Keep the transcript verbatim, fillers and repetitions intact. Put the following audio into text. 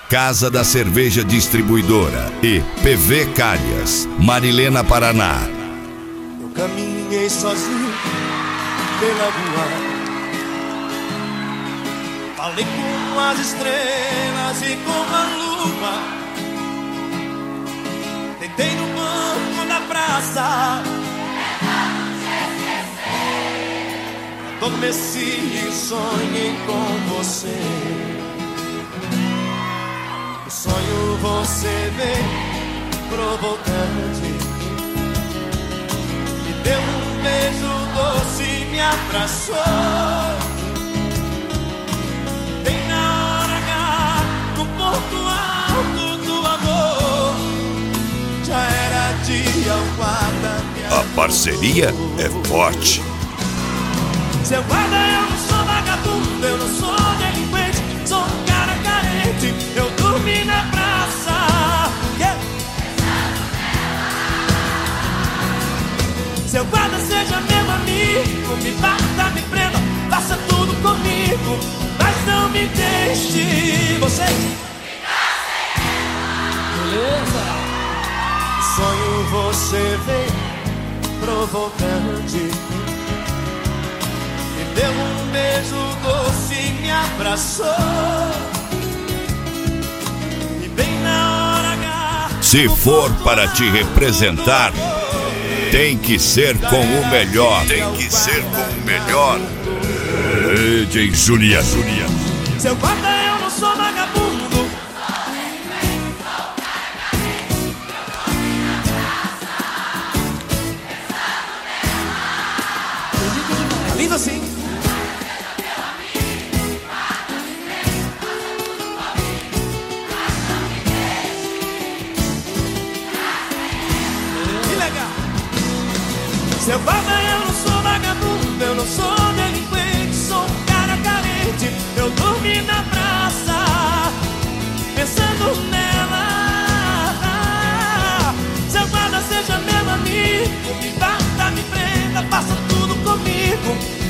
Casa da Cerveja Distribuidora e P V Calhas, Marilena, Paraná. Eu caminhei sozinho pela rua, falei com as estrelas e com a lua, deitei no banco da praça, adormeci e sonhei com você. O sonho você veio provocante, me deu um beijo doce, me abraçou. Bem na hora H, no ponto alto do amor, já era dia, o guarda me A parceria é forte. Seu guarda, eu não sou vagabundo, eu não sou delinquente, sou um cara carente, eu dormi na praça. Yeah. Seu guarda, seja meu amigo, me bata, me prenda, faça tudo comigo, mas não me deixe. Você beleza? O sonho você veio provocante, deu um beijo doce e me abraçou. E bem na hora H, se for para te representar, tem que ser com o melhor. Tem que ser com o melhor. D J Julia, Julia. Seu guarda, eu não sou vagabundo. Tá lindo assim. Seu guarda, eu não sou vagabundo, eu não sou delinquente, sou um cara carente, eu dormi na praça, pensando nela. Seu guarda, seja meu amigo, me bata, me prenda, faça tudo comigo,